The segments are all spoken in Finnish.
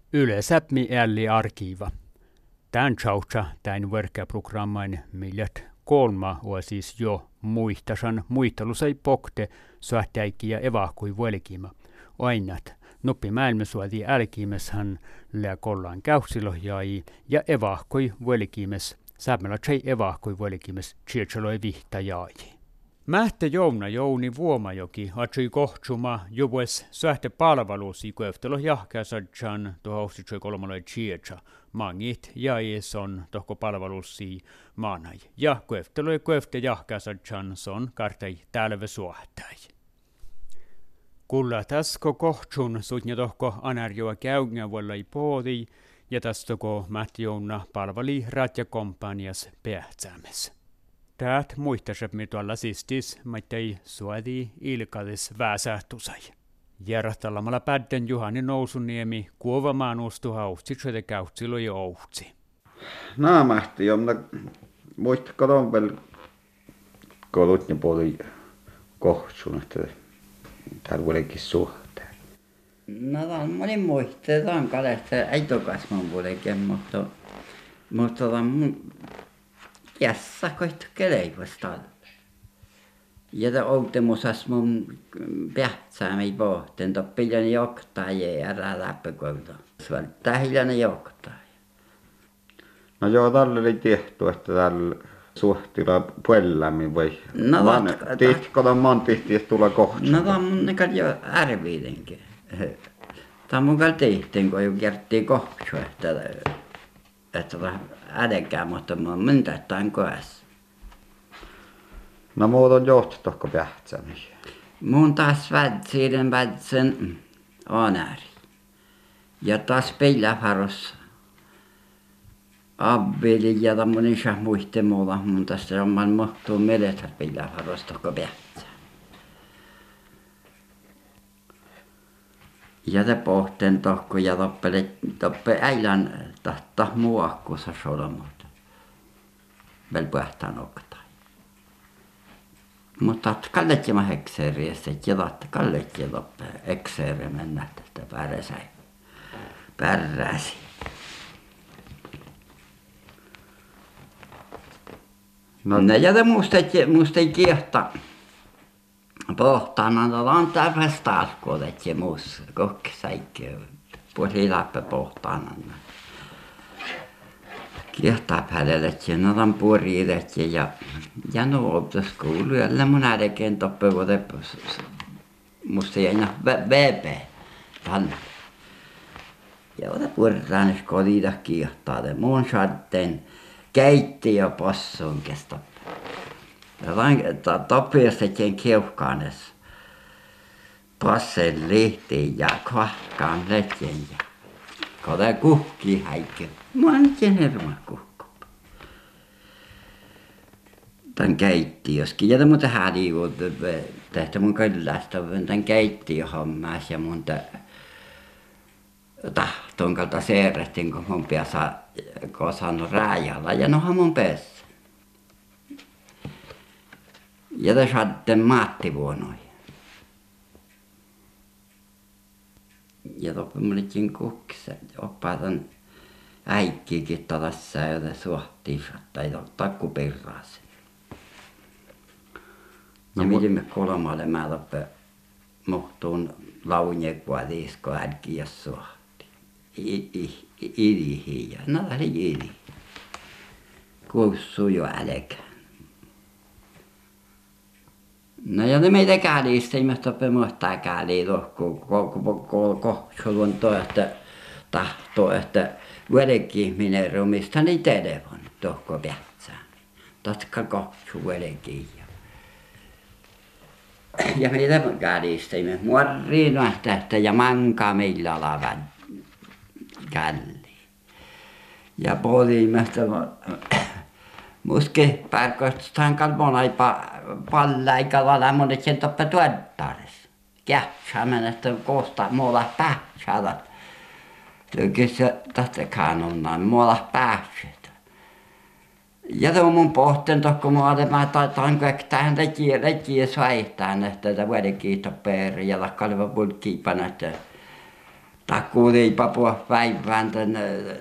Yle Säpmi älli arkiva. Tän tjautsa tän verkkäprogrammain millet kolma on siis jo muihtasan muistelusai pokte sohtäikkiä evahkui vuolikima. Ainat noppi maailmasuoti älkiimeshän lää kollaan käyksilojai ja evahkui vuolikimes sämmellä tjei evahkui vuolikimes tsietsaloi vihtajai. Mähte jouna jouni vuomajoki atsui kohtsuma juvues sähte palvelusi kueftelo jahkäsadjan tuhoustitsoi kolmaloi tsietsa. Mangit jäison tohko palvelusi maanai. Ja kuefteloi kuefte jahkäsadjan son kartai tälve suhtai. Kulla täsko kohtsun sutnya tohko anarjoa käygä vuollai poodi ja tästoko mähtjouna palveli ratjakompanjas pehtsämes. Täät muistasep me tuolla sistis, maittai suodi ilkadis väsähtusai. Järjeställämällä pädden Juhani Nousuniemi kuovamaan ustu haustitsete käytsilo ja ohtsi. Naamahti jo, mutta muistatko ton vielä kolut ja puoli kohtsun, että täällä vuodenkin suhteen? No tämän monin muistetaan kalesta, ei tokasman puolenkin, mutta mun jässä koittu keleivasta. Ja tämä outemusas mun pähtsäämi pohteen, toppiljan johtaa ja älä läppäkoulta. Svälttää hiljainen johtaa. No joo, tällä oli tehty, että täällä suhtilla puellämmin vai? No tihtiko tämän maan tihti, tulla kohtsun? No tämä on mun nekään jo ärviidenkin. Tämä on mun kanssa tehtiin, kun jo kerttiin kohtsu, että ädekään, mutta mun myntäätään koessa. No muut on johtotohko pähtsämi. Mun taas vätsen anäri. Ja taas peiläfaros abbeli ja tämmönen muiste muuta. Mun tästä on mahtuu meletä peiläfaros tohko pähtsää. Ja te pohten tohko ja toppe äilän tahta muokkuussa solmuut. Väl pähtään okta. Mutta kallet mä hekseeriässä, että kallet ja loppe ekseeri mennä tästä pärräsi. No ja te musta ei kiehtä pohtaan, on täpästä alkuun, että muus kokkisäikki puoli läppä pohtaan. Kiehtaa päälle, että no on puoliidet ja no optas kuuluu, ja mun äidekeen toppe vuote musta ei aina vepe tänne. Ja vuote puolitaan, jos kodita kiehtaa, ja mun saatteen keitti ja possuun kestä. Ja toppiasta tekeen kiuhkaanes posseen lihtiin ja kvahkaan letjen ja kota kuhki häikki. Mua on sen herma kuhku. Tän keittiöskin. Ja muuten häliivut tehtä mun kyllästä. Tän keittiöhommas ja mun tahtoon kalta seerestin, kun mun päässä kosannut rääjällä. Ja nohan mun päässä. Ja te saatte maattivuonoi. Ja toppi mulikin kukkissa. Oppaatan äikkiäkin tässä ja te suhtiin tai takkupirraasi. Ja miten me kolmalle mä toppe muhtuun launjekvaatiisko äkki ja suhti. Ilihi ja no oli ili. Kuussu jo älkää. No ja ne meitä käliistä, ihmiset toppe muistaa käliä tuohon kohsulun että tahtoo, että vuodenkin minä rumista niin telefon tuohon pähtsään. Totka kohsu vuodenkin. Ja meitä käliistä, ihmiset muoriin tästä ja mankaa meillä alavan källiin. Ja puoli ihmistä muske pärköstään kalmonai pallaikalla lämmonet sen toppe tuottares. Kähtsäämän, että koosta muualla pähtsäällä. Kyllä tästä kanonnan muualla pähtsäätä. Ja tuo mun pohten tohko muualle mä taitaan köktään rekiä svaihtaan, että vuoden kiitopeeri ja lakkaleva pulkkiipana, että Takuuliipa puhua päivään tänne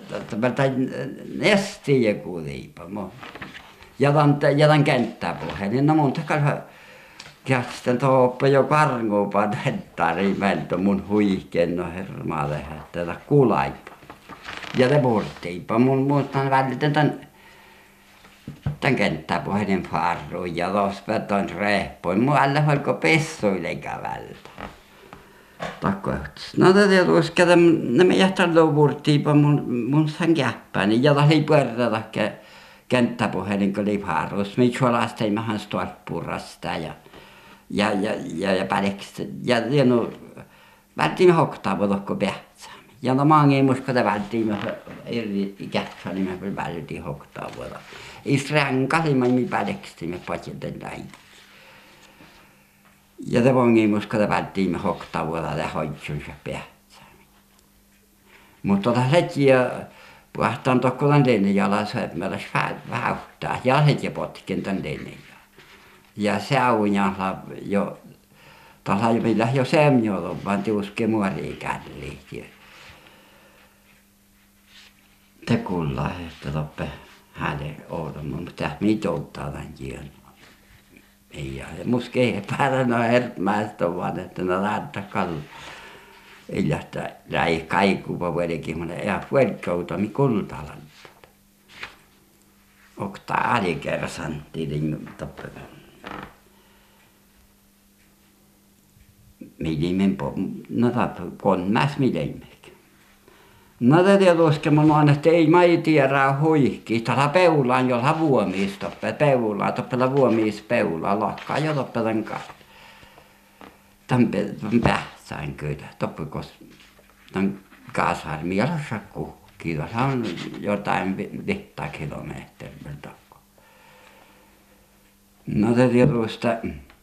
nestiin kuuliipa. Jätän kenttää puhelin. No mun takana sitten tuoppa jo karnguupa tettariin meiltä mun huikeen no hermaa lähettää kulaipa. Ja te murtiipa. Mun muistan välitän tän kenttää puhelin farruun ja tos vetoin rehpoin. Mun älä olko pessuilekä vältä. No tätä tuossa ne me jähtää murtiipa mun san käppääni ja tahi pyörätä kenttäpuhelin kun oli farruus. Me suolasteimähän stolppurasta ja päleksi ja no välttiimme hoktaava tohko pähtsäämme. Ja no maangiimusko te välttiimme eri kähtsä, niin me kyllä välttiin hoktaava. Isrankalimme mi päleksimme patjenten läin. Ja te maangiimusko te välttiimme hoktaava ja hoitsuus ja pähtsäämme. Mutta hetiä puhtaan tohko tämän leinen jalassa, että meillä olisi vähäyttää. Ja hetiä potkin tämän leinen. Ja se aunjalla jo, tällä jo millä jo semjoilla, vaan tiuske muoria källiä. Te kuulla, että toppe hänen odomaan, mutta mitä ottaa tämän jön. Ja musta ei pääränä hertmäistä vaan, että ne laittaa kallu. Ei lähteä räi kaikuva vuodekin, mutta ei vuodekouta, mi kultalan. Oktaa alikersantti, niin toppe. Midimen no konnas midemmek. No tätä tuoske mun on, että ei mai tiedä huikki. Tällä peulaan jolla vuomiis toppe. Peulaa toppella vuomiis peulaa. Lakkaa jo toppelen kahta. Tän pähtsään kyllä. Toppekos tän kaasarmielossa kuhkii. Tässä on jotain 5 kilometriä takko. No tätä tuosta.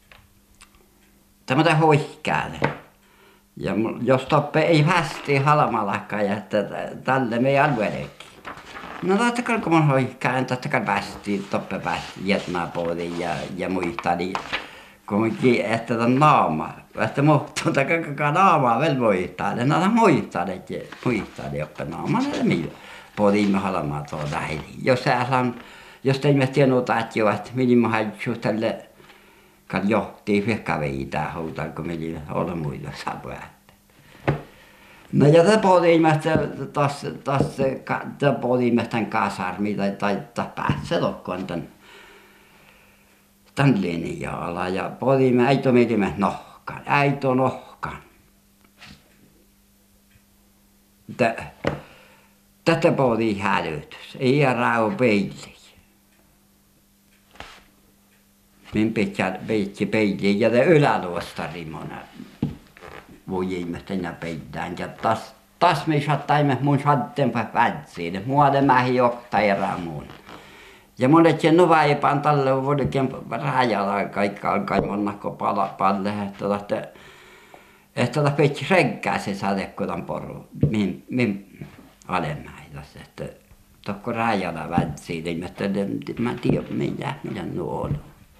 Tämä hoihkäälle. Ja jos toppe ei hästi halmalakaan, että tälle me ei alueellekin. No tottakai kun mun hoihkään, tottakai päästiin toppe päästi jätmään puoliin ja muista, niin kumminkin, että tämän naama, että muuttuu takaa naamaa vielä muistaa. Ne on muistaa, joppe naamaan, että millä puoliin me halmaa tuo lähti. Jos teimme tienota, että jo, että minä haitsuus tälle kan johtii vihkaviitää huutaa, kun meni olla muilla saapujat. No ja te pohdimme tämän kasarmi tai päässä lokkoon tämän linjalla ja pohdimme äito mietimme nohkan. Tätä pohdii hälytys, ei rau peiliä. Min peitsi peiliin ja te yläluostarimona voimme tänä peitään ja taas me sattaimme mun sattenpa vätsiin. Muualle mähi johtaa erää muun. Ja monet no vaipaan tälle vuodekin rajalla kaikki alkaa monnakko palle, että peitsi renkää se sadekutan poru. Min alemmäitäs, että tokko rajalla vätsiin, niin mä en tiedä mitä nuo on.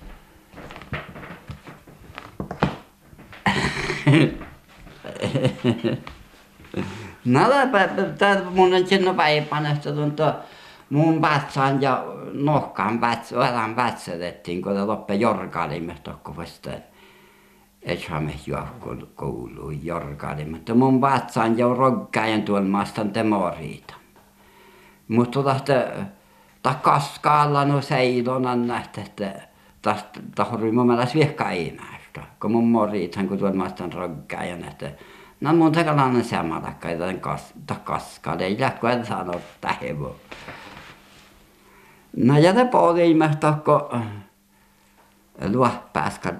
No tämä mun on sinne päivänä, että mun vatsaan ja nohkaan vähän vatsatettiin, kun te loppe jorkailimme tokko vasta. Et saamme juokkoon kouluun jorkailimme. Mutta mun vatsaan ja rogkäin tuolla maastan temoriita. Mutta kaskaalla no seidonan nähtä, että tahtori mun mielestä vihka imästä. Kun mun moriithan kun tuolla maastan rogkäin, että no mun tekalainen samalakka, että kaskaalla ei lähkö en sano tähevo. No ja te pohdimme tokko luoppääskän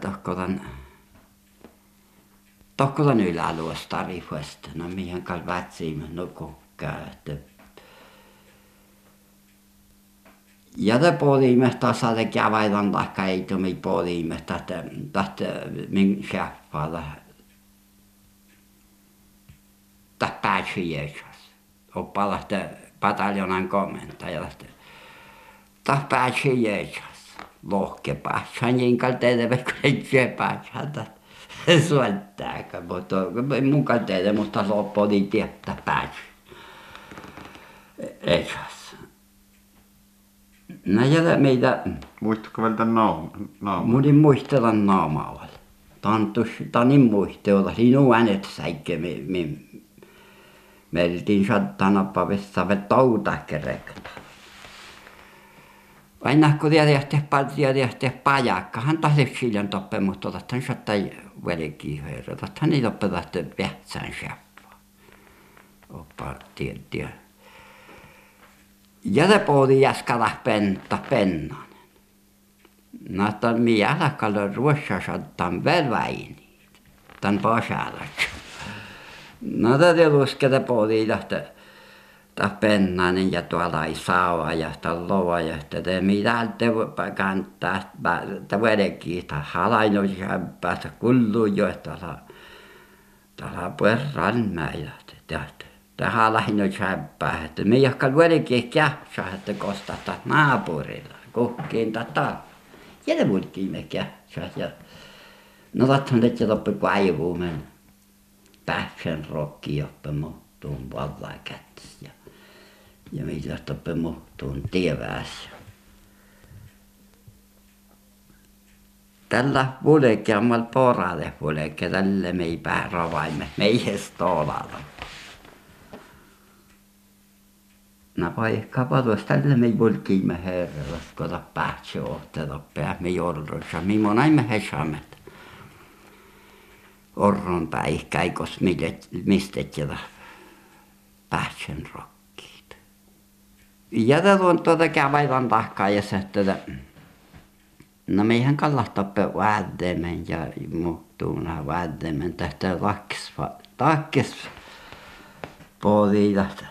tokko tän yläluostarifuesta. No mihin kalvatsiimme no kukkaa, että ja te pohdimme tasa te kävaidan taakka ei tumi pohdimme tahte min schäffalla tah päätsyjeesas. Oppala pataljonan komentaja tah päätsyjeesas. Lohke päätsään jinkal teille kun ei syö päätsään. suoltääkö, mutta mukaan teille, mutta loppu niin tietää pääsi. Esäs. No ja meitä... Muistatko vielä tämän naama? Muuten muistella naamalla. Tämä niin muistella. Siinä on äänet säikkö. Me oltiin sattana vessa toutakkerekta. Aina kun tiedätte pajakkahan taas silloin toppe, mutta otathan sattai verikiihoja. Otathan niitä oppetat vähtsään shappaa. Oppa tiedä. Ja se pohti jäskata pennan. No, että minä alkalla ruossassa tämän velväini. Tämän pasalatsa. No, tätä lusketa pohti tämä pennainen ja tuolla ei saava ja taloa ja te mitä te kantaa tämä vedenkiihtä. Halainoisi päästä kulluun jo, että täällä perään mäillä. Tähän lähinnä säppää, että me jahka vedenkiihtä kähtsää, että kostata naapurilla. Kokkiin tätä. Ja ne muutkin me kähtsää. No tathan te toppe kaivuumen pähkän rokki, joppe muuttuun vallan kättis. Ja mitä toppe muuttuun tieväässä. Tällä vuodekämmalla poralle vuodekä, tälle me ei pääravaimme, me ei edes tolalla. No paikka patos, tälle me ei volkiimme herralla, kun päätsä ohtella päämme jorrossa. Mimmo näimme hesamet. Orron päihkäikos mistetjätä päätsän rokkiit. Ja tuon kävailan tahkaa ja sähtötä. No meihän kallastappe vääddemen ja muuttuuna vääddemen tästä takkis pohdiilasta.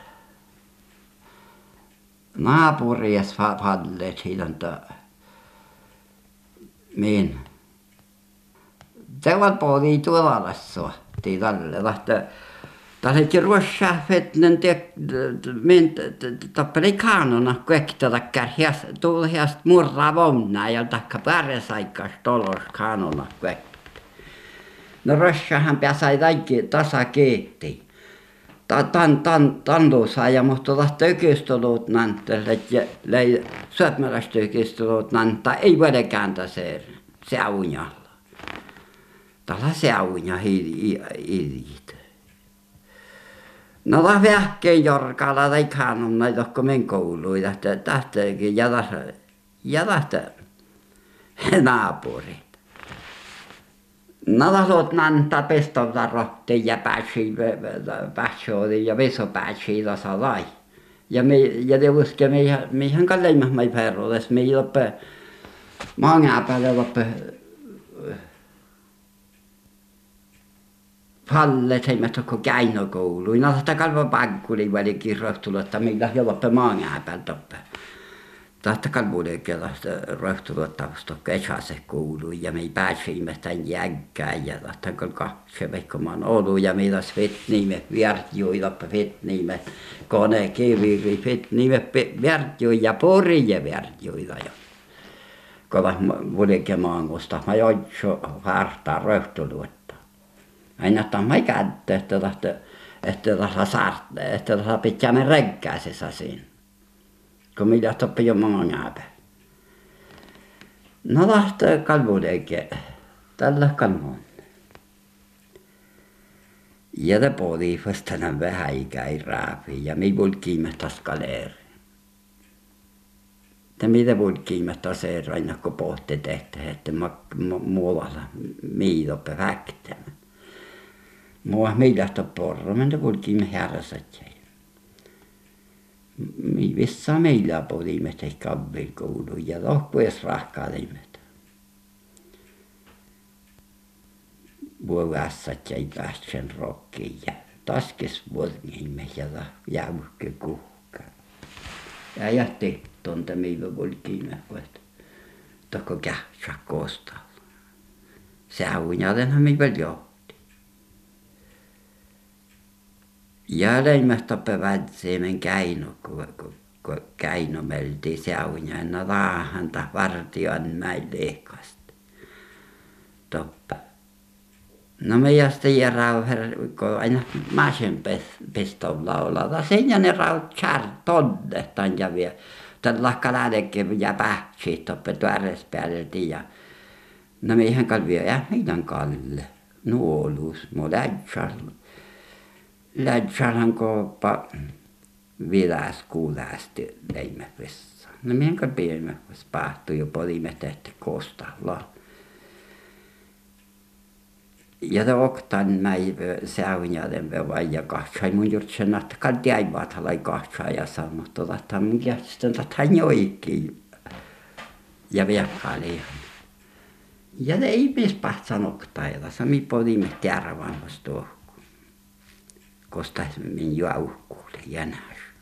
Naapurias padlet hilanta min. Teval pohdi tuolassa tälle lahta. Tälle ruossa fetnen min tappeli kanona kuektata kärhiäs tuulhiäs murraa vonnaa ja takka päresaikkas tolos kanona kuektata. No rossahan pääsai kaikki tasa kiitti. Tantuusaa ja mutta tahto ykistolut nanttele ja syötmälästä ykistolut nantta ei voida kääntää se unjalla. Tällä se unja hiiliit. No tämä vähkeen jorkalla tai kannon näitä jotka men kouluun tähtäkin ja tähtä naapurit. No tahdot nantaa pestovta rohteen ja päässyt ja vesopäässyt tässä lai. Ja te uske meihän kalleimmassa mai perroles, mei loppe maan päälle loppe fallet heimet tokko käinokouluun. No tästä kalva pankkuli välikin rohtulu, että meillä jo loppe maan päälle toppe. Tästä kalvuudekelasta rohtuluottavasta kesäse kuului ja me pääsimme tämän jänkään ja tästä kaksi veikkomaan ollut ja meillä vetniimme värtjuilla vetniimme kone kiviri vetniimme värtjuilla ja porje värtjuilla ja kova vuodekemangosta mä joitso hartaa rohtuluotta. Aina tämä ei kättä, että tässä pitää me renkääsessä siinä. Kun mitä toppi jo maanääpä. No lähtee kalvuudeke. Tällä kalvoon. Ja te pohtii vastana vähän ikäi raapi. Ja me volkiimme taas kaleeri. Ja mitä volkiimme taas aina kun pohti tehtä. Että muualla miidoppe väktämään. Mua meillä porro. Me volkiimme härsätjäi. Missä meillä pohdimme te kaverikouluun ja loppuessa rahkailimme. Vuodessat jäi päästsen rokkiin ja taskes vuodnimme ja jäävykke kuhkaa. Ja jätti tuonta meillä volkiimme, että toko kähtsä koostalla. Se aunjalenhan me vielä johti. Ja leimästä pävätsiemen käino, kun käino melti säunja, enna raahanta vartion mäin lehkasta. Toppa. No me jästi rauher, kun aina masen pistolla olla. Siinä ne raut char toddetaan ja vielä. Tän lakkaladekin ja pähtsit oppe tuorees päälti ja no me ihan kalvia ja meidän kalle. Nuolus, mo lädsal. Lädsalan koppa viläs kuulästi leimme vessa. No meidän kalvia pahtui jo podimme tehty koostalla. Ja det oktan mig säunjaden ja kahtsai mun juurtsen, että kalti aivaat halai kahtsai ja sanot, että mun jätsten, että hän joikin ja viekkaali. Ja ne ei mies pahtsan oktailla, sami podimme tjärvan vastu, kosta min juauhkuule jänäs.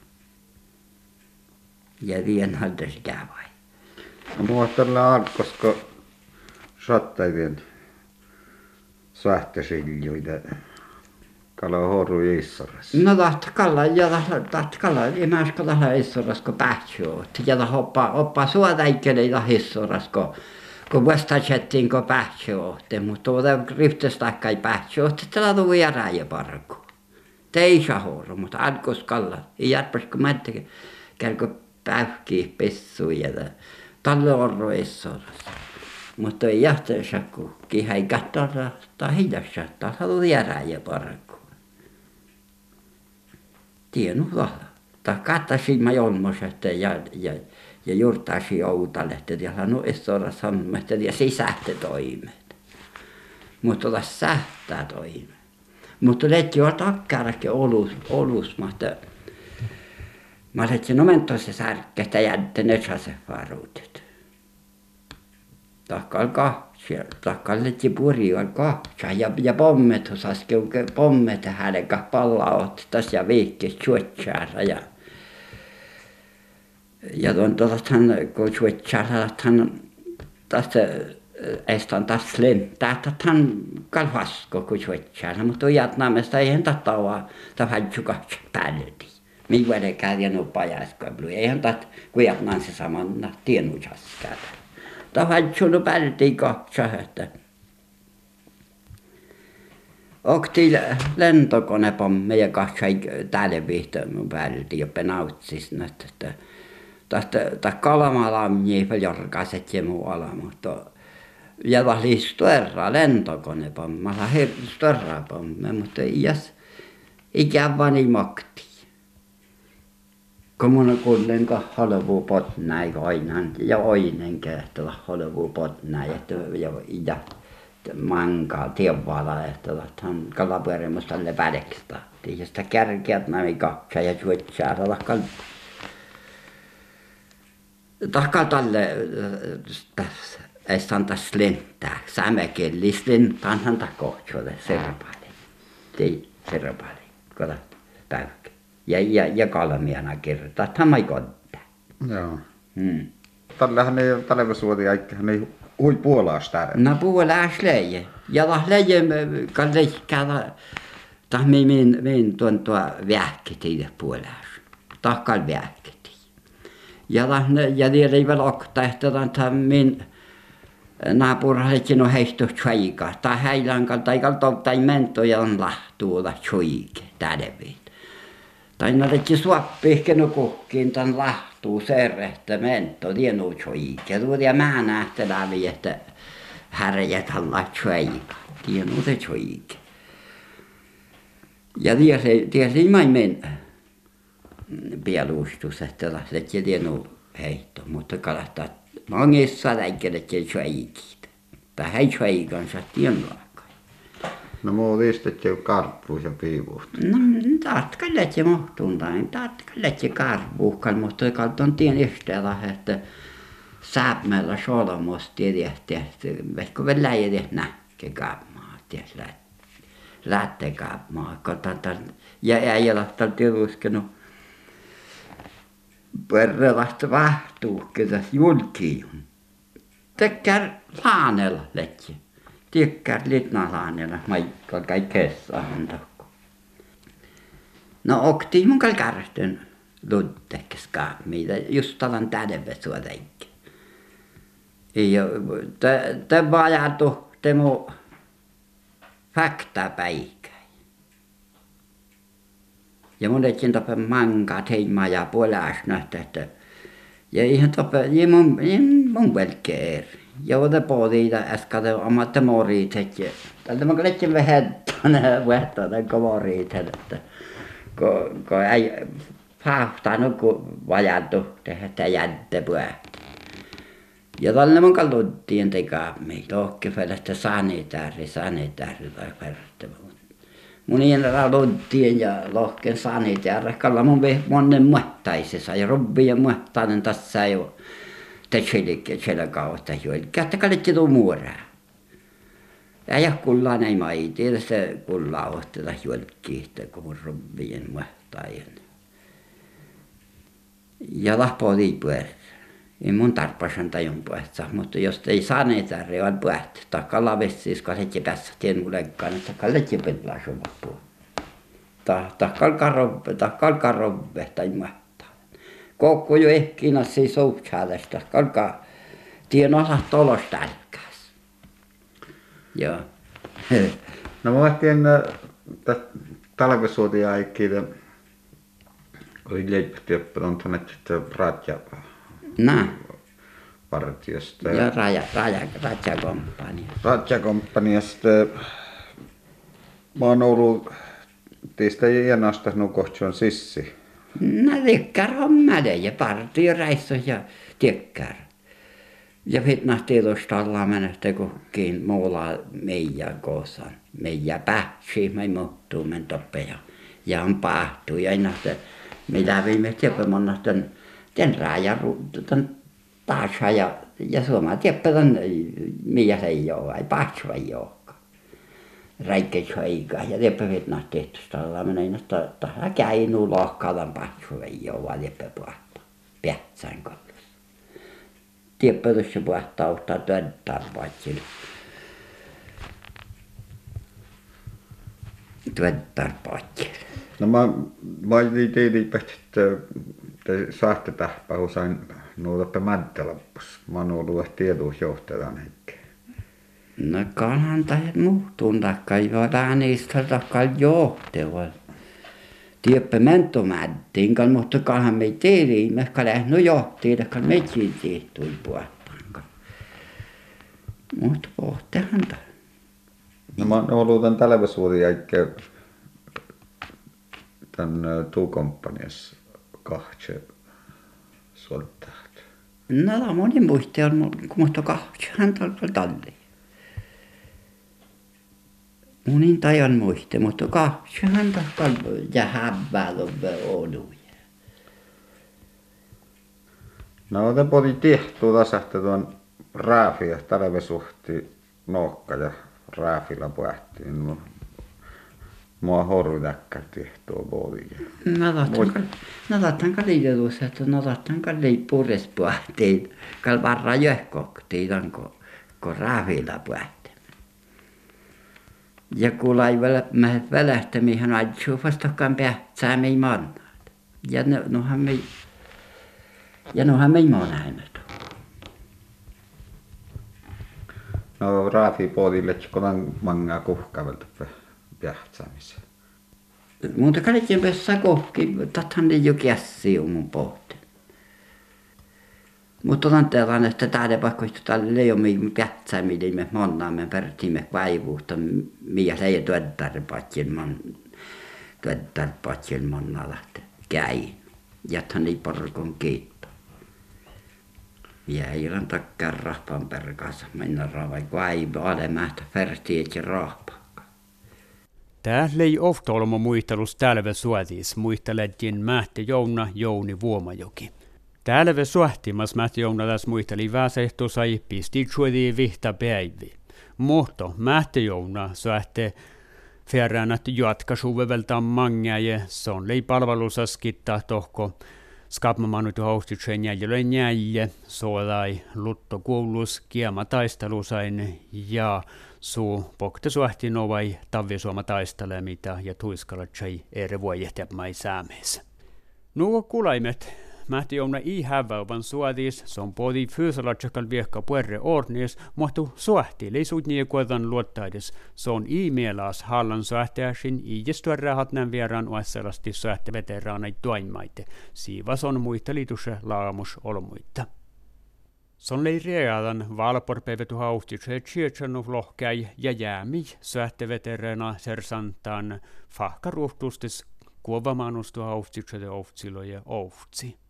Ja vien haldes kävai. No muotoilla alkosko sattaivien sähtösiljuita kalahoru Issorassa. No tahtakalla imäskö tahla Issorassa kun pähtsyot. Ja oppa suotäikkeleitä Issorassa kun vastasettiin kun pähtsyot. Mutta tuota ryhtästäkkä ei pähtsyot, että tällä tuli järä parku. Teisä horu, mutta alkoskalla. Ei järpäs kun mättä käykö pähkiä pessuja. Tällä orro Issorassa. Mutta ei jähteessä, kun kihäi katsotaan hiljassa, että haluaa järää ja parkku. Tienu lahda. Tai kattaisin mä jolmoset ja juurtaisin outalehtet ja sanoi estora sammettet ja sisähte toimet. Mutta ota sähtää toimet. Mutta leikki on takkarakin olus, mutta mä leikki nomentoisen särkkestä jätte netsase varuutet. Takkal leikki puri on kahtsa ja pommet osaski pommet hälkä palla ottas ja viikkis suotsaara ja tuon tuollahan kun suotsaarahan tästä estan taas lentää tähän kalvasko kun suotsaara mutta ujatnaamesta eihän tattavaa tahadju kahtsa päälti. Mivuelekään ja no pajaskablu eihän tat kujatnaan se samanna tienujaskään. Tahadju päälti kahtsa että okti lentokone ja kahtsai täällä vihtoon päälti joppe nautsis että tästä kalamalamnia jorkaset ja muualla mutta ja vahli störra lentokonepomma störra pomme mutta iäs ikään niin makti. Kun mun kuulen halvuu potnai oinan ja oinen kehtola halvuu potnai että ja mankaa tievaalla että hän kalapuerimus tälle vädekstä. Ja sitä kärkeät näin kahtsa ja suotsaara takka tälle tässä estan tässä lentää. Sämäkellis lentäänhän takohtsuolle serpaali. Kota päykkä. Ja kalmiana kirjoittaa. Tämä ei kodda. Joo. Tällähän ei ole talvesuoti aikkaan ei hui puolaas täällä. No puolaas leije. Ja leije kalleikkää tahmi min tuon vähketi puolaas. Takkal vähketi. Ja vielä ei vielä okta, että min naapurallekin on heistu tjuika. Tai heilankal tai kaltoutai mentoja on lahtuulla tjuike tädevit. Tai näitä suoppihken on kuhkiin tämän lahtuu serrehtä mento tienu tjuike. Tuotia mä nähtä läpi, että härjät alla tjuika. Tienu se tjuike. Ja tiesi mä men pielustus, että lähtee tienu heitto, mutta kalahtaa mongissa läikkeletkin tjuikit. Tai hei tjuikansa tienlaaka. No muu viistet jo karppuus ja piivuut. No taatkallet ja mohtuuntain, taatkallet ja karppuukkal, mutta kalton tien yhteellä, että sääpmällä solmos tiedätte, että vaikka vielä läjätä näkee kaapmaa, tiedä lähtee kaapmaa, ja ei ole tieduskenut perrelasta vahtuukketa julkiin. Tekkär laanella letje. Tekkär litna laanella, maikka kaikessa antakko. No oktiin mun kärstön ludtekes kaapmiita, just talan tädevesua teikki. Ja te vajatu, te mu fakta päikä. Ja monetkin toppe mankaat heimaa ja puolasnat, että ja ihan toppe, mun velkeer. Ja ode poodiita äskade omatte moriitet ja tältä mä kaikki vähettänä vähettänä komoriitet, että kun ei pahtanut kun vajattu tehdä jättepää. Ja tällä mun kalluttien tekaa meitä ohkefälästä sanitääri tai verrattava. Mun iänä luttien ja lohken sanitääri, kalla mun monen muhtaisessa ja robbien muhtainen tässä ei ole. Tekselikke siellä kautta joilla. Kättä kalletti tuo muoraa. Ja kullaan ei maiti, ja se kullaa ohtella jolkkiin, kun mun robbien muhtainen. Ja lahpoo liipuer. Ei mun tarpasan tajun puhetsa, mutta jos ei saaneet on puhet, takka lavessis, kun se päässä tien mulekkaan, että kalletti pelaa sun loppuun. Takkal karobbe tai muhtaa. Kokko jo ehkiinä siis outsäädestä, kalkaa tien osat tolosta älkäs. Joo. No mä ajattelin, talvesuotia aikkiin, oli leipätyöppä, on tuonne Ratja partiosta. Ja Ratja-komppania. Ratja-komppaniasta. Mä oon ollut teistä iänasta nukohtsuon sissi. No tekkär on mäde ja partioreissu ja tekkär. Ja fitnahti tuosta ollaan mennä kokkiin muulla meidän koosan. Meidän pähsi, me muuttuu men toppe ja on pahtu. Ja innahti, me lävimme tieppämonna den rajan taasa ja suomaa tieppätän miä se ei ole, ei pahtsua ei olekaan. Räikkeishoikaa ja tiepä fitnahti tuosta ollaan mennä innahti, että käinu lohkaadan pahtsua ei ole, vaan tiepä puhtaa. Pähtsään kollus. Tiepä tuossa puhtaa ottaa tuottarpaatsil. Tuottarpaatsil. No mä olin teidät, että saatte tähpää usein nuotappe mäntelappus. Mä oon ollut tiedousjohtajan heikkeen. No kanhan tai muuttuun takka, jo läänistä takka johtava. Tiepä mentomättiin, mutta kanhan me tiedin, mehkä lähnu johtiin, että me tiedettiin puhtaan. Mutta pohtehan ta. No mä oon ollut tämän talvesuotin jälkeen tämän tuukomppaniassa kahtse suoltaat. No tämä moni muisti on, mutta kahtsehan talli. Monin tajan muisti, mutta kahtsehan talli ja häväällä oluja. No te poti tehtua tasahta tuon raafia talvesuhti nohka ja raafilla puhtiin. Mua horvitäkkär tehtua poti. No tattan kalliidelussa, että no tattan kalliippuures puhtiin. Kal varra jöhkoktiin, kun raafilla puhtiin. Ja kun laivalla mehet välähtämihän aitsuu vastakaan pähtsää mei mannaat. Ja nohan mei monaimet. No raafi potille, kun on mangaa kuhkavelta pähtsäämiseen. Mutta kallikin pessä kohki, tathan ne jo käsiä mun pohti. Mutta otan telan, että täällä vaikka tällä ei ole meidän pähtsääminen, me monnaamme pertiimme vaivuutta, miä se ei tuottarpatsil monnalla käy. Jäthän ei porkon kiitto. Ja ei ole takkään rahpan perkassa, mennä raavai vaivu, alemähtä fertiet ja rahpaa. Täällä ei ofta olema muistelus tälve suotis, muistelettiin Mähti Jouna Jouni Vuomajoki. Tälve suhtimas Mähti Jouna tässä muisteli väsehto sai pisti suotiin vihta päivi. Mutta Mähti Jouna suhte ferränät jatkasuveveltaan mangaje, se on lei palvelusaskittaa tohko. Skapmamanut houstitsen jäljellä jäljä, soolai lutto kuulus kiema taistelusain ja suu pokte suhti novai tavvisuoma taistelemita ja tuiskalla tjai eri vuojehtiapmai säämeessä. Nuo kulaimet mähti omna i hävävän suodis, som podi fysiological viekka puerre ordnis, mutta suhti leisut niekuotan luottaidis, son i mielas hallan suhteäsin iijistuarrahat nän vieraan uesselasti suhteveteraanai toimaite, siivas on muita liitusse laamus olmuita. Son lei readan valporpevetu haustitse tsietsanu lohkäi ja jäämi suhteveterana sersantan fahkaruhtustis kuovamanustu haustitse ja ohtsilo ja ohtsi.